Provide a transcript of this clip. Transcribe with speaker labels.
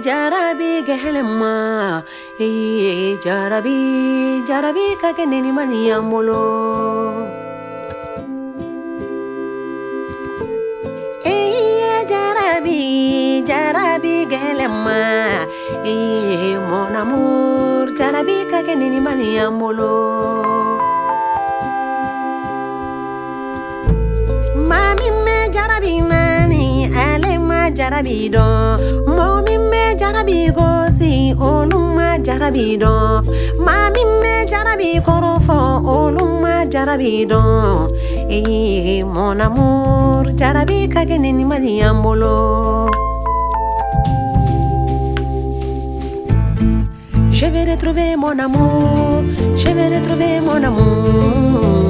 Speaker 1: jarabi gehelema jarabi jarabi kake neni mani amolo jarabi jarabi gehelema mon amour jarabi kake neni mani amolo mami me jarabi nani ale ma jarabi don momi me jarabi gosi oluma jarabi don mami me jarabi korofo oluma jarabi don mon amour jarabi kage neni mani amolo je vais retrouver mon amour je vais retrouver mon amour